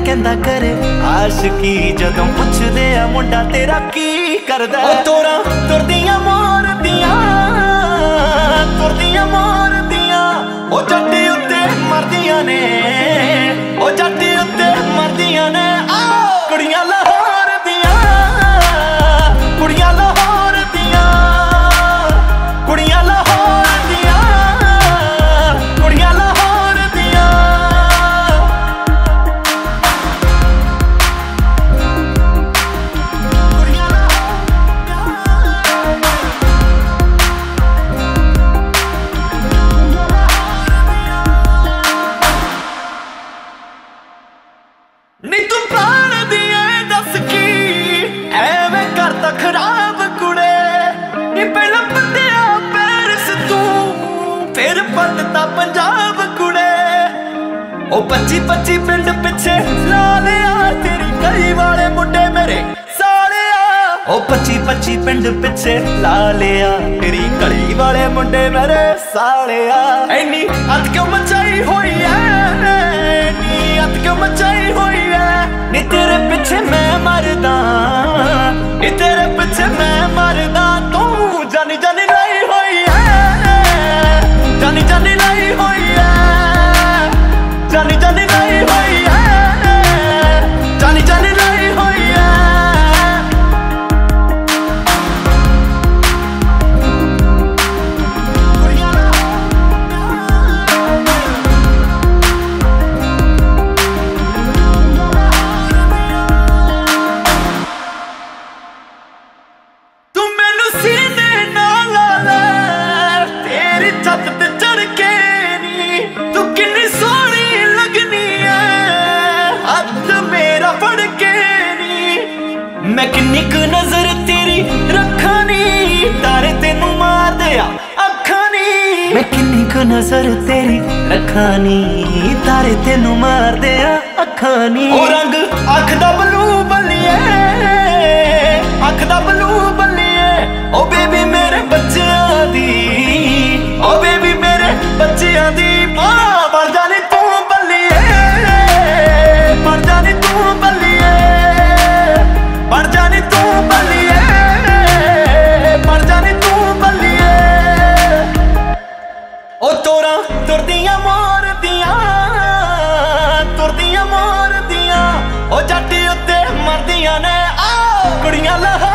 कहंदा करे आशिकी जदों पुछदे आ मुंडा तेरा की करदा ओ तोरा तुरदियां मोरदियां ओ जट्टी उत्ते मरदियां ने ओ जट्टी उत्ते मरदियां ने कुड़ियां लाहौर दियां कुड़ियां लाहौर दियां कुड़ियां लाहौर दियां कुड़ियां लाहौर दियां कुड़ियां नी तू प्राण दिए दस की एवें करता खराब कुड़े नी पहला पत्तिया पेरिस तू फिर पटता पंजाब कुड़े ओ 25-25 पिंड पिछे ला लिया तेरी गली वाले मुंडे मेरे सालिया ओ 25-25 पिंड पिछे ला लिया तेरी गली वाले मुंडे मेरे सालिया इन्नी अत क्यों मचाई हुई है अत क्यों मचाई हुई है नी तेरे पिछे मैं मरदा नी तेरे पिछे मैं मरदा तू जानी जानी लाई हुई है जानी जानी लाई हुई है जानी जानी लाई हुई है जानी जानी लाई हुई है मैं किन्नी क नजर तेरी रखानी तारे तेनू मार दिया अखानी मैं किन्नी क नजर तेरी रखानी तारे तेनू मार दिया अखानी ओ रंग अख दा बलू बल्लिए अख दा बलू बल्लिए ओ बेबी मेरे बच्चियां दी ओ बेबी मेरे बच्चियां दी मां बन जानी तू बल्लिए बन जानी तू बल्लिए बन जानी तू बल्लिए बन जानी तू बल्लिए ओ तोरा तुरदियां मोरदियां ओ जट्टी उत्ते मरदियां ने कुड़ियां लाहौर